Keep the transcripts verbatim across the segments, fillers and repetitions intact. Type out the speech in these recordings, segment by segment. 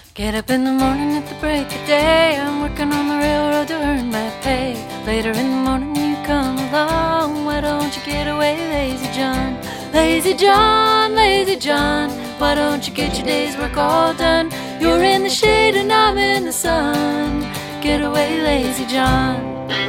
Get up in the morning at the break of day. I'm working on the railroad to earn my pay. Later in the morning you come along. Why don't you get away, lazy John? Lazy John, lazy John, why don't you get your day's work all done? You're in the shade and I'm in the sun. Get away, lazy John.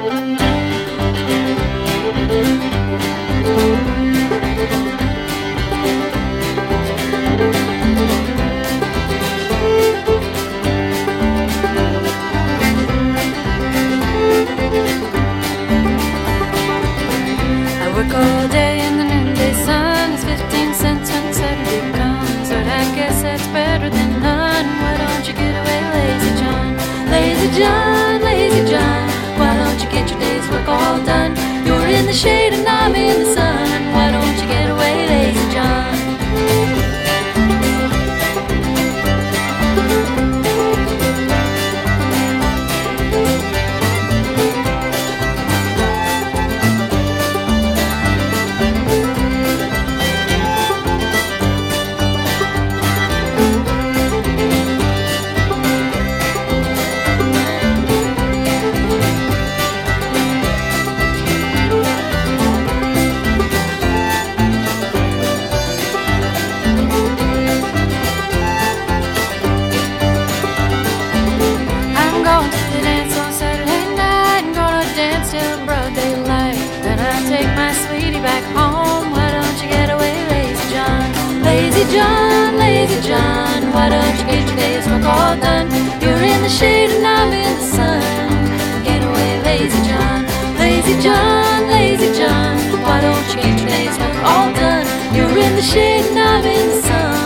I work all day in the noonday sun. It's fifteen cents when Saturday comes, but I guess that's better than none. Why don't you get away, lazy John? Lazy John, lazy John, why don't you get your day's work all done? You're in the shade and I'm in the sun. Why don't you get away, lazy John? Back home, why don't you get away, lazy John? Lazy John, lazy John, why don't you get your day's work all done? You're in the shade and I'm in the sun. Get away, lazy John. Lazy John, lazy John, why don't you get your day's work all done? You're in the shade and I'm in the sun.